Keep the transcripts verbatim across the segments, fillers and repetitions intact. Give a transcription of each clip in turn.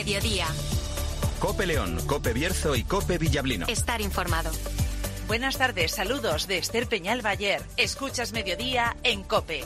mediodía. COPE León, COPE Bierzo y COPE Villablino. Estar informado. Buenas tardes, saludos de Esther Peñal Bayer. Escuchas Mediodía en COPE.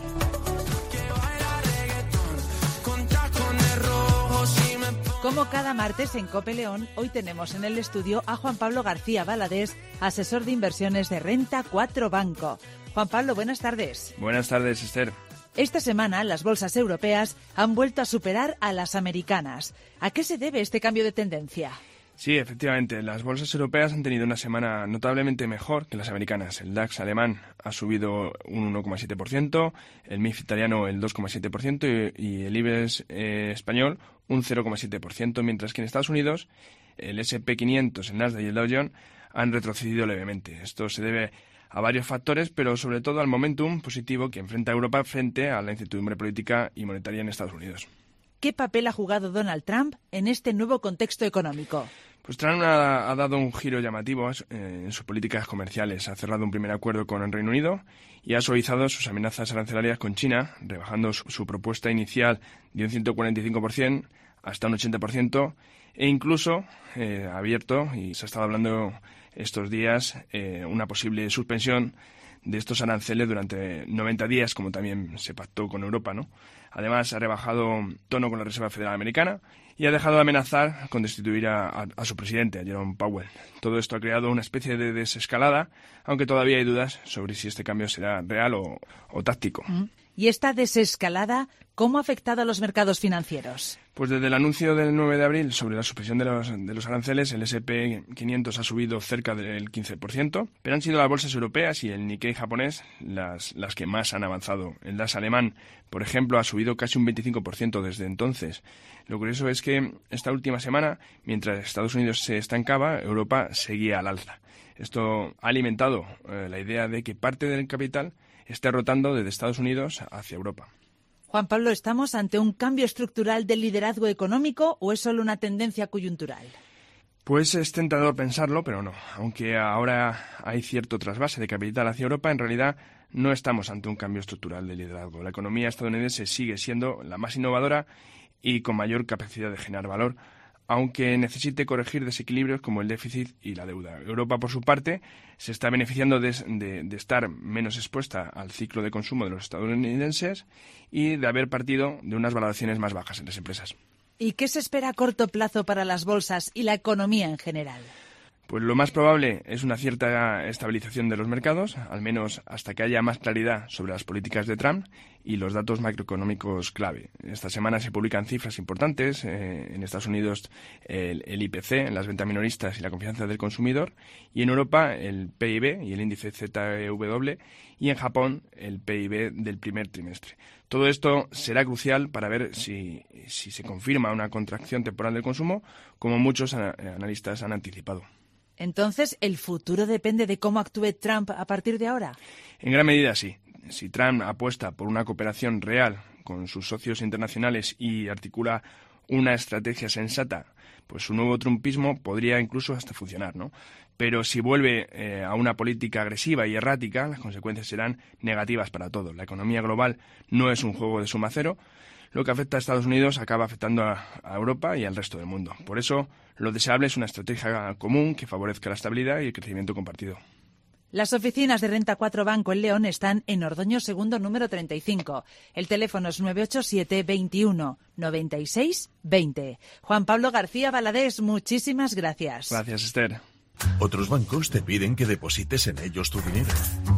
Como cada martes en COPE León, hoy tenemos en el estudio a Juan Pablo García Valadés, asesor de inversiones de Renta cuatro Banco. Juan Pablo, buenas tardes. Buenas tardes, Esther. Esta semana las bolsas europeas han vuelto a superar a las americanas. ¿A qué se debe este cambio de tendencia? Sí, efectivamente, las bolsas europeas han tenido una semana notablemente mejor que las americanas. El DAX alemán ha subido un uno coma siete por ciento, el M I F italiano el dos coma siete por ciento y, y el IBEX eh, español un cero coma siete por ciento, mientras que en Estados Unidos el ese and pe quinientos, el Nasdaq y el Dow Jones han retrocedido levemente. Esto se debe a varios factores, pero sobre todo al momentum positivo que enfrenta Europa frente a la incertidumbre política y monetaria en Estados Unidos. ¿Qué papel ha jugado Donald Trump en este nuevo contexto económico? Pues Trump ha, ha dado un giro llamativo eh, en sus políticas comerciales. Ha cerrado un primer acuerdo con el Reino Unido y ha suavizado sus amenazas arancelarias con China, rebajando su, su propuesta inicial de un ciento cuarenta y cinco por ciento hasta un ochenta por ciento e incluso eh, ha abierto, y se ha estado hablando estos días, eh, una posible suspensión de estos aranceles durante noventa días, como también se pactó con Europa, ¿no? Además, ha rebajado tono con la Reserva Federal Americana y ha dejado de amenazar con destituir a, a, a su presidente, a Jerome Powell. Todo esto ha creado una especie de desescalada, aunque todavía hay dudas sobre si este cambio será real o, o táctico. ¿Y esta desescalada cómo ha afectado a los mercados financieros? Pues desde el anuncio del nueve de abril sobre la suspensión de los, de los aranceles, el ese and pe quinientos ha subido cerca del quince por ciento, pero han sido las bolsas europeas y el Nikkei japonés las, las que más han avanzado. El DAX alemán, por ejemplo, ha subido casi un veinticinco por ciento desde entonces. Lo curioso es que esta última semana, mientras Estados Unidos se estancaba, Europa seguía al alza. Esto ha alimentado eh, la idea de que parte del capital esté rotando desde Estados Unidos hacia Europa. Juan Pablo, ¿estamos ante un cambio estructural del liderazgo económico o es solo una tendencia coyuntural? Pues es tentador pensarlo, pero no. Aunque ahora hay cierto trasvase de capital hacia Europa, en realidad no estamos ante un cambio estructural de liderazgo. La economía estadounidense sigue siendo la más innovadora y con mayor capacidad de generar valor, aunque necesite corregir desequilibrios como el déficit y la deuda. Europa, por su parte, se está beneficiando de, de, de estar menos expuesta al ciclo de consumo de los estadounidenses y de haber partido de unas valoraciones más bajas en las empresas. ¿Y qué se espera a corto plazo para las bolsas y la economía en general? Pues lo más probable es una cierta estabilización de los mercados, al menos hasta que haya más claridad sobre las políticas de Trump y los datos macroeconómicos clave. Esta semana se publican cifras importantes. Eh, en Estados Unidos el, el I P C, las ventas minoristas y la confianza del consumidor, y en Europa el P I B y el índice Z E W, y en Japón el P I B del primer trimestre. Todo esto será crucial para ver si, si se confirma una contracción temporal del consumo, como muchos analistas han anticipado. Entonces, ¿el futuro depende de cómo actúe Trump a partir de ahora? En gran medida, sí. Si Trump apuesta por una cooperación real con sus socios internacionales y articula una estrategia sensata, pues su nuevo trumpismo podría incluso hasta funcionar, ¿no? Pero si vuelve eh, a una política agresiva y errática, las consecuencias serán negativas para todos. La economía global no es un juego de suma cero. Lo que afecta a Estados Unidos acaba afectando a, a Europa y al resto del mundo. Por eso, lo deseable es una estrategia común que favorezca la estabilidad y el crecimiento compartido. Las oficinas de Renta cuatro Banco en León están en Ordoño Segundo número treinta y cinco. El teléfono es nueve ocho siete, veintiuno, noventa y seis, veinte. Juan Pablo García Valadés, muchísimas gracias. Gracias, Esther. Otros bancos te piden que deposites en ellos tu dinero.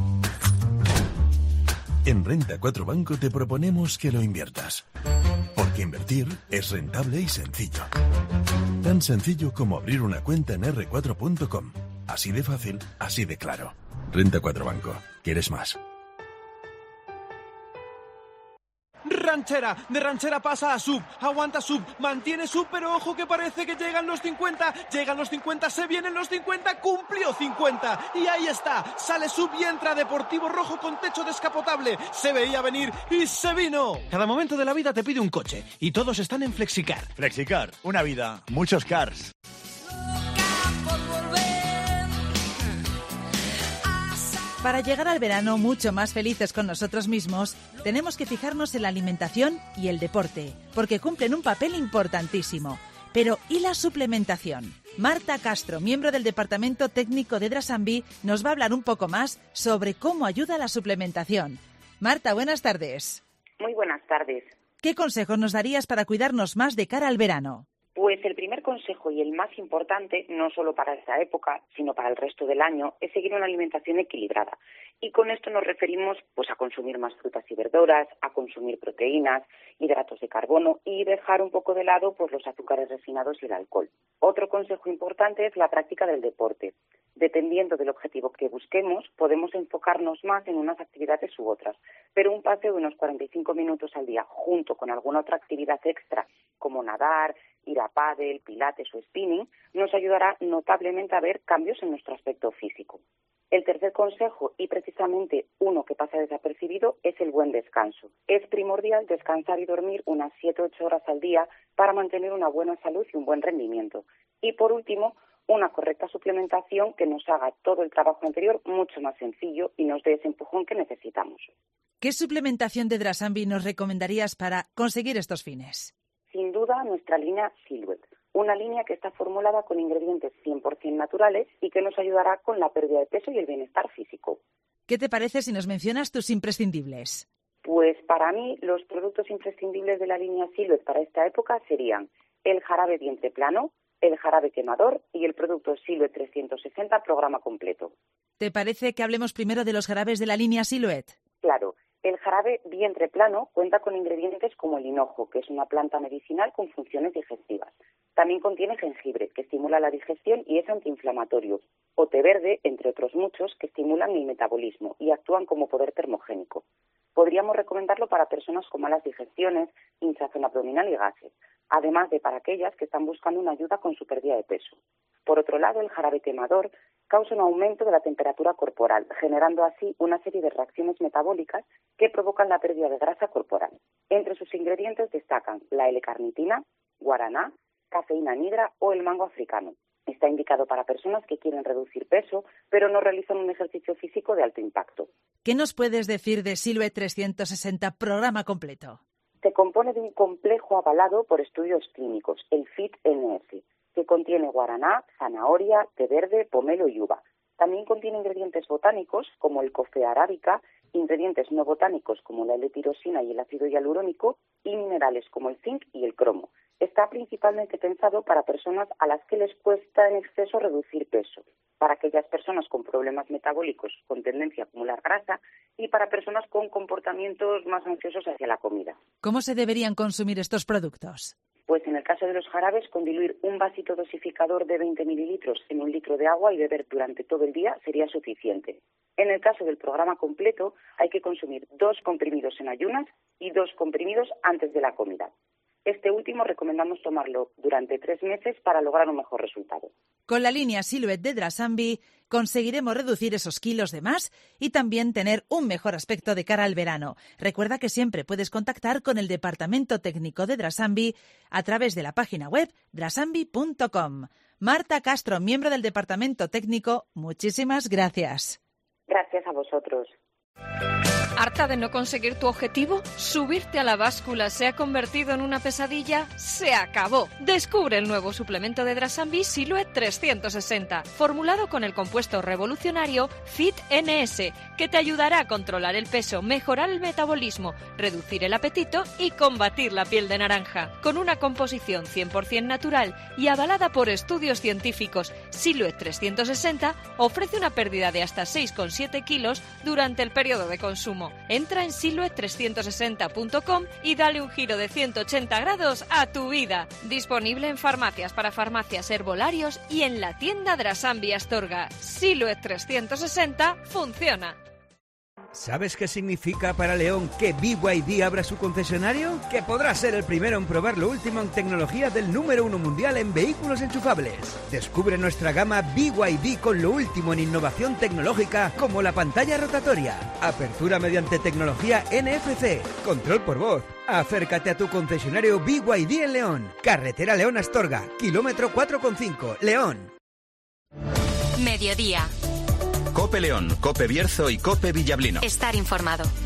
En Renta cuatro Banco te proponemos que lo inviertas. Porque invertir es rentable y sencillo. Tan sencillo como abrir una cuenta en erre cuatro punto com. Así de fácil, así de claro. Renta cuatro Banco. ¿Quieres más? Ranchera, de ranchera pasa a sub, aguanta sub, mantiene sub, pero ojo que parece que llegan los cincuenta, llegan los cincuenta, se vienen los cincuenta, cumplió cincuenta, y ahí está, sale sub y entra Deportivo Rojo con techo descapotable, se veía venir y se vino. Cada momento de la vida te pide un coche, y todos están en Flexicar. Flexicar, una vida, muchos cars. Para llegar al verano mucho más felices con nosotros mismos, tenemos que fijarnos en la alimentación y el deporte, porque cumplen un papel importantísimo. Pero ¿y la suplementación? Marta Castro, miembro del Departamento Técnico de Drasambi, nos va a hablar un poco más sobre cómo ayuda la suplementación. Marta, buenas tardes. Muy buenas tardes. ¿Qué consejos nos darías para cuidarnos más de cara al verano? Pues el primer consejo y el más importante, no solo para esta época, sino para el resto del año, es seguir una alimentación equilibrada. Y con esto nos referimos pues a consumir más frutas y verduras, a consumir proteínas, hidratos de carbono y dejar un poco de lado pues los azúcares refinados y el alcohol. Otro consejo importante es la práctica del deporte. Dependiendo del objetivo que busquemos, podemos enfocarnos más en unas actividades u otras, pero un paseo de unos cuarenta y cinco minutos al día junto con alguna otra actividad extra, como nadar, ir a pádel, pilates o spinning, nos ayudará notablemente a ver cambios en nuestro aspecto físico. El tercer consejo, y precisamente uno que pasa desapercibido, es el buen descanso. Es primordial descansar y dormir unas siete u ocho horas al día para mantener una buena salud y un buen rendimiento. Y por último, una correcta suplementación que nos haga todo el trabajo anterior mucho más sencillo y nos dé ese empujón que necesitamos. ¿Qué suplementación de Drasambi nos recomendarías para conseguir estos fines? Sin duda, nuestra línea Silhouette, una línea que está formulada con ingredientes cien por ciento naturales y que nos ayudará con la pérdida de peso y el bienestar físico. ¿Qué te parece si nos mencionas tus imprescindibles? Pues para mí, los productos imprescindibles de la línea Silhouette para esta época serían el jarabe vientre plano, el jarabe quemador y el producto Silhouette trescientos sesenta programa completo. ¿Te parece que hablemos primero de los jarabes de la línea Silhouette? Claro. El jarabe vientre plano cuenta con ingredientes como el hinojo, que es una planta medicinal con funciones digestivas. También contiene jengibre, que estimula la digestión y es antiinflamatorio, o té verde, entre otros muchos, que estimulan el metabolismo y actúan como poder termogénico. Podríamos recomendarlo para personas con malas digestiones, hinchazón abdominal y gases, además de para aquellas que están buscando una ayuda con su pérdida de peso. Por otro lado, el jarabe quemador causa un aumento de la temperatura corporal, generando así una serie de reacciones metabólicas que provocan la pérdida de grasa corporal. Entre sus ingredientes destacan la L-carnitina, guaraná, cafeína anhidra o el mango africano. Está indicado para personas que quieren reducir peso, pero no realizan un ejercicio físico de alto impacto. ¿Qué nos puedes decir de Silhouette trescientos sesenta programa completo? Se compone de un complejo avalado por estudios clínicos, el F I T N S, que contiene guaraná, zanahoria, té verde, pomelo y uva. También contiene ingredientes botánicos como el cofea arábica, ingredientes no botánicos como la L-tirosina y el ácido hialurónico y minerales como el zinc y el cromo. Está principalmente pensado para personas a las que les cuesta en exceso reducir peso, para aquellas personas con problemas metabólicos con tendencia a acumular grasa y para personas con comportamientos más ansiosos hacia la comida. ¿Cómo se deberían consumir estos productos? Pues en el caso de los jarabes, con diluir un vasito dosificador de veinte mililitros en un litro de agua y beber durante todo el día sería suficiente. En el caso del programa completo, hay que consumir dos comprimidos en ayunas y dos comprimidos antes de la comida. Este último recomendamos tomarlo durante tres meses para lograr un mejor resultado. Con la línea Silhouette de Drasambi conseguiremos reducir esos kilos de más y también tener un mejor aspecto de cara al verano. Recuerda que siempre puedes contactar con el Departamento Técnico de Drasambi a través de la página web drasambi punto com. Marta Castro, miembro del Departamento Técnico, muchísimas gracias. Gracias a vosotros. ¿Harta de no conseguir tu objetivo? ¿Subirte a la báscula se ha convertido en una pesadilla? ¡Se acabó! Descubre el nuevo suplemento de Drasambi Silhouette trescientos sesenta, formulado con el compuesto revolucionario F I T N S, que te ayudará a controlar el peso, mejorar el metabolismo, reducir el apetito y combatir la piel de naranja. Con una composición cien por ciento natural y avalada por estudios científicos, Silhouette trescientos sesenta ofrece una pérdida de hasta seis coma siete kilos durante el periodo de consumo. Entra en silhouette trescientos sesenta punto com y dale un giro de ciento ochenta grados a tu vida. Disponible en farmacias, para farmacias, herbolarios y en la tienda Drasambi Astorga. Silhouette trescientos sesenta funciona. ¿Sabes qué significa para León que B Y D abra su concesionario? Que podrá ser el primero en probar lo último en tecnología del número uno mundial en vehículos enchufables. Descubre nuestra gama B Y D con lo último en innovación tecnológica como la pantalla rotatoria, apertura mediante tecnología N F C, control por voz. Acércate a tu concesionario B Y D en León. Carretera León Astorga, kilómetro cuatro coma cinco, León. Mediodía. COPE León, COPE Bierzo y COPE Villablino. Estar informado.